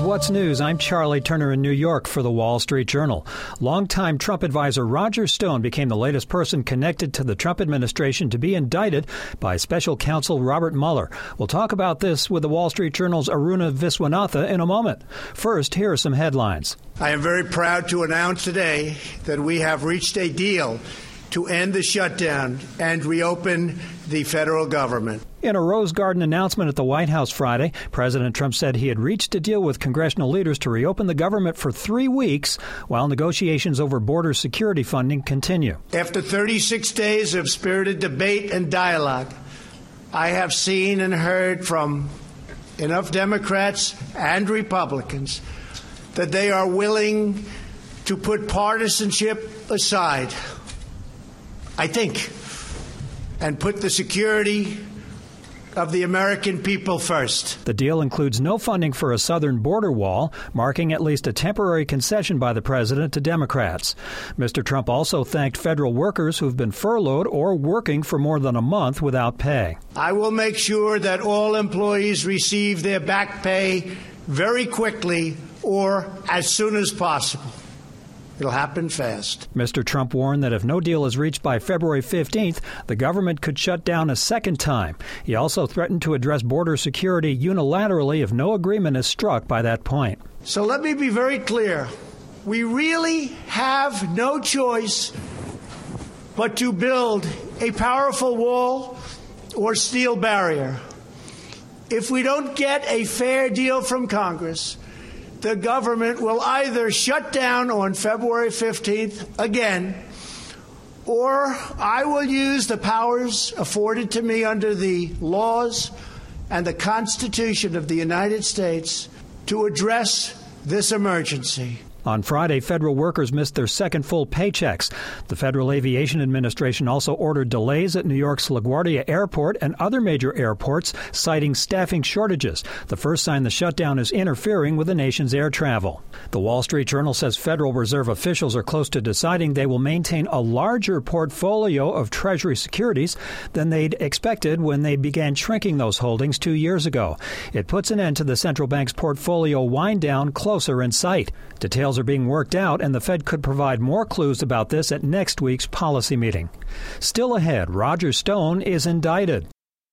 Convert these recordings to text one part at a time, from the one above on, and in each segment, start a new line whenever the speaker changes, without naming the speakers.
What's News? I'm Charlie Turner in New York for the Wall Street Journal. Longtime Trump advisor Roger Stone became the latest person connected to the Trump administration to be indicted by special counsel Robert Mueller. We'll talk about this with the Wall Street Journal's Aruna Viswanathan in a moment. First, here are some headlines.
I am very proud to announce today that we have reached a deal to end the shutdown and reopen the federal government.
In a Rose Garden announcement at the White House Friday, President Trump said he had reached a deal with congressional leaders to reopen the government for 3 weeks while negotiations over border security funding continue.
After 36 days of spirited debate and dialogue, I have seen and heard from enough Democrats and Republicans that they are willing to put partisanship aside, I think, and put the security of the American people first.
The deal includes no funding for a southern border wall, marking at least a temporary concession by the president to Democrats. Mr. Trump also thanked federal workers who've been furloughed or working for more than a month without pay.
I will make sure that all employees receive their back pay very quickly or as soon as possible. It'll happen fast.
Mr. Trump warned that if no deal is reached by February 15th, the government could shut down a second time. He also threatened to address border security unilaterally if no agreement is struck by that point.
So let me be very clear. We really have no choice but to build a powerful wall or steel barrier. If we don't get a fair deal from Congress, the government will either shut down on February 15th again, or I will use the powers afforded to me under the laws and the Constitution of the United States to address this emergency.
On Friday, federal workers missed their second full paychecks. The Federal Aviation Administration also ordered delays at New York's LaGuardia Airport and other major airports, citing staffing shortages. The first sign the shutdown is interfering with the nation's air travel. The Wall Street Journal says Federal Reserve officials are close to deciding they will maintain a larger portfolio of Treasury securities than they'd expected when they began shrinking those holdings 2 years ago. It puts an end to the central bank's portfolio wind down closer in sight. Details are being worked out, and the Fed could provide more clues about this at next week's policy meeting. Still ahead, Roger Stone is indicted.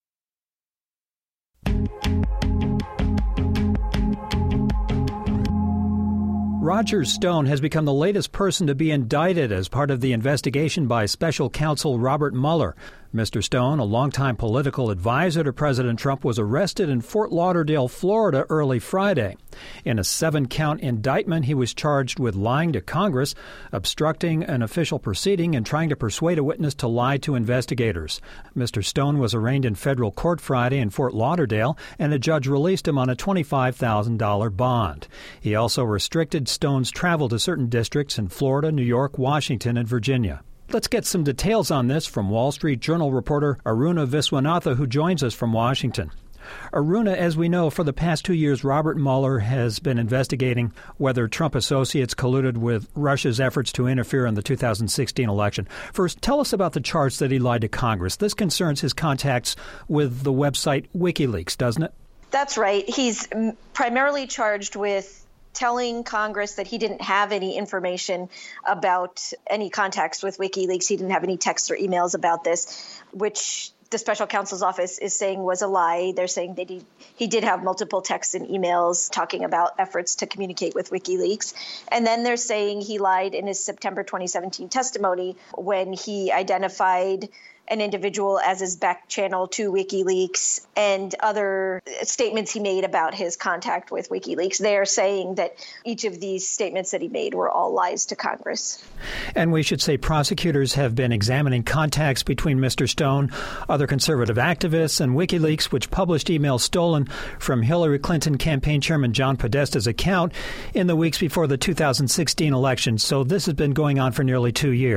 Roger Stone has become the latest person to be indicted as part of the investigation by special counsel Robert Mueller. Mr. Stone, a longtime political advisor to President Trump, was arrested in Fort Lauderdale, Florida, early Friday. In a 7-count indictment, he was charged with lying to Congress, obstructing an official proceeding, and trying to persuade a witness to lie to investigators. Mr. Stone was arraigned in federal court Friday in Fort Lauderdale, and a judge released him on a $25,000 bond. He also restricted Stone's travel to certain districts in Florida, New York, Washington, and Virginia. Let's get some details on this from Wall Street Journal reporter Aruna Viswanathan, who joins us from Washington. Aruna, as we know, for the past 2 years, Robert Mueller has been investigating whether Trump associates colluded with Russia's efforts to interfere in the 2016 election. First, tell us about the charge that he lied to Congress. This concerns his contacts with the website WikiLeaks, doesn't it?
That's right. He's primarily charged with telling Congress that he didn't have any information about any contacts with WikiLeaks. He didn't have any texts or emails about this, which the special counsel's office is saying was a lie. They're saying that he did have multiple texts and emails talking about efforts to communicate with WikiLeaks. And then they're saying he lied in his September 2017 testimony when he identified an individual as his back channel to WikiLeaks and other statements he made about his contact with WikiLeaks. They are saying that each of these statements that he made were all lies to Congress.
And we should say prosecutors have been examining contacts between Mr. Stone, other conservative activists, and WikiLeaks, which published emails stolen from Hillary Clinton campaign chairman John Podesta's account in the weeks before the 2016 election. So this has been going on for nearly 2 years.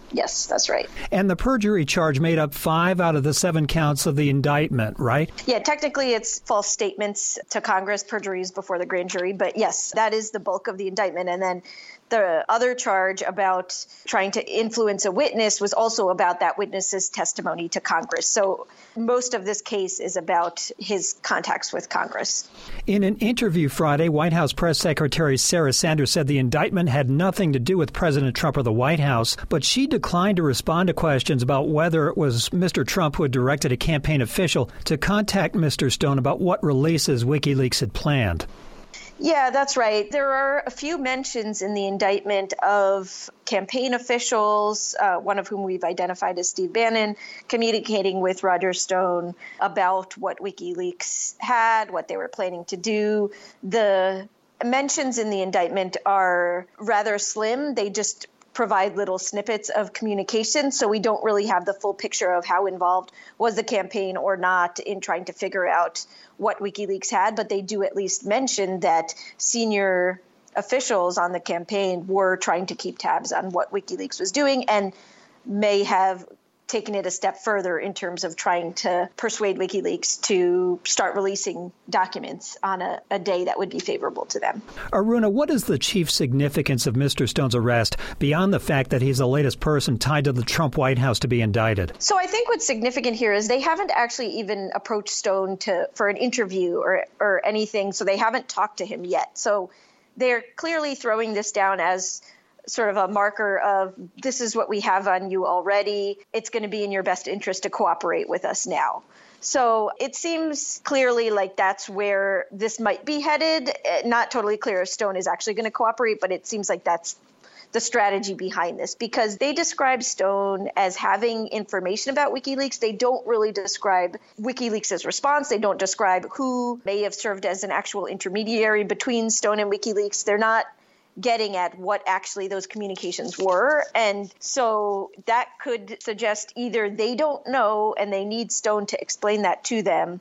Yes, that's right.
And the perjury charge made up 5 out of the 7 counts of the indictment, right?
Yeah, technically it's false statements to Congress, perjuries before the grand jury. But yes, that is the bulk of the indictment. And then the other charge about trying to influence a witness was also about that witness's testimony to Congress. So most of this case is about his contacts with Congress.
In an interview Friday, White House Press Secretary Sarah Sanders said the indictment had nothing to do with President Trump or the White House, but she declined to respond to questions about whether it was Mr. Trump who had directed a campaign official to contact Mr. Stone about what releases WikiLeaks had planned.
Yeah, that's right. There are a few mentions in the indictment of campaign officials, one of whom we've identified as Steve Bannon, communicating with Roger Stone about what WikiLeaks had, what they were planning to do. The mentions in the indictment are rather slim. They just provide little snippets of communication, so we don't really have the full picture of how involved was the campaign or not in trying to figure out what WikiLeaks had, but they do at least mention that senior officials on the campaign were trying to keep tabs on what WikiLeaks was doing and may have taken it a step further in terms of trying to persuade WikiLeaks to start releasing documents on a day that would be favorable to them.
Aruna, what is the chief significance of Mr. Stone's arrest beyond the fact that he's the latest person tied to the Trump White House to be indicted?
So I think what's significant here is they haven't actually even approached Stone for an interview or anything, so they haven't talked to him yet. So they're clearly throwing this down as sort of a marker of this is what we have on you already. It's going to be in your best interest to cooperate with us now. So it seems clearly like that's where this might be headed. Not totally clear if Stone is actually going to cooperate, but it seems like that's the strategy behind this, because they describe Stone as having information about WikiLeaks. They don't really describe WikiLeaks' response. They don't describe who may have served as an actual intermediary between Stone and WikiLeaks. They're not getting at what actually those communications were. And so that could suggest either they don't know and they need Stone to explain that to them,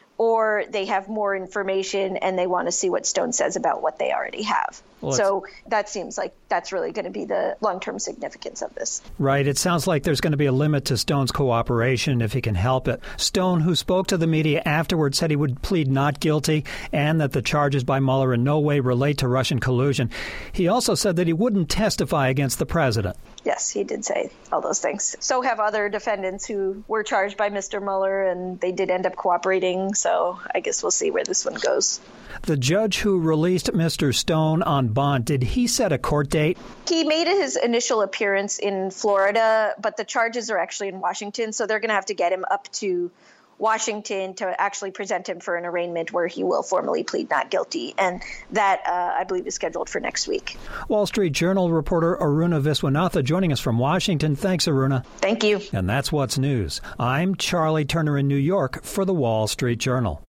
or they have more information and they want to see what Stone says about what they already have. Well, so that seems like that's really going to be the long-term significance of this.
Right. It sounds like there's going to be a limit to Stone's cooperation if he can help it. Stone, who spoke to the media afterwards, said he would plead not guilty and that the charges by Mueller in no way relate to Russian collusion. He also said that he wouldn't testify against the president.
Yes, he did say all those things. So have other defendants who were charged by Mr. Mueller, and they did end up cooperating. So I guess we'll see where this one goes.
The judge who released Mr. Stone on bond, did he set a court date?
He made his initial appearance in Florida, but the charges are actually in Washington. So they're going to have to get him up to Washington to actually present him for an arraignment where he will formally plead not guilty. And that, I believe, is scheduled for next week.
Wall Street Journal reporter Aruna Viswanathan joining us from Washington. Thanks, Aruna.
Thank you.
And that's what's news. I'm Charlie Turner in New York for the Wall Street Journal.